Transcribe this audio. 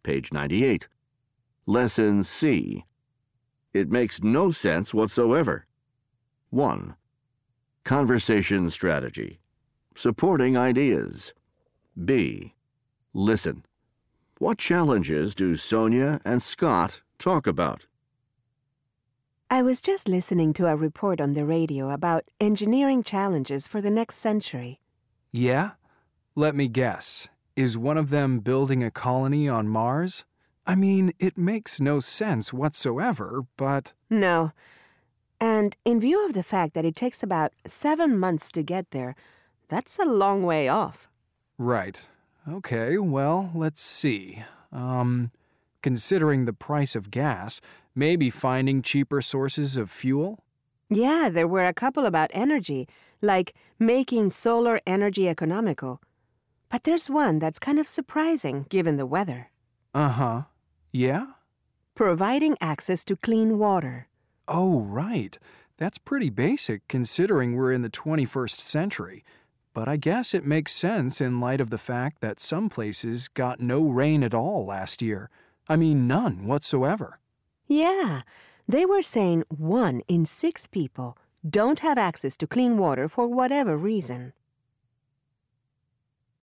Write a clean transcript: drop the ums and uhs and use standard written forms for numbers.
page 98. Lesson C. It makes no sense whatsoever. 1. Conversation strategy. Supporting ideas. B. Listen. What challenges do Sonia and Scott talk about? I was just listening to a report on the radio about engineering challenges for the next century. Yeah? Let me guess. Is one of them building a colony on Mars? I mean, it makes no sense whatsoever, but... No. And in view of the fact that it takes about 7 months to get there, that's a long way off. Right. Okay, well, let's see. Considering the price of gas, maybe finding cheaper sources of fuel? Yeah, there were a couple about energy, like making solar energy economical. But there's one that's kind of surprising given the weather. Uh-huh. Yeah? Providing access to clean water. Oh, right. That's pretty basic considering we're in the 21st century. But I guess it makes sense in light of the fact that some places got no rain at all last year. I mean, none whatsoever. Yeah, they were saying 1 in 6 people don't have access to clean water for whatever reason.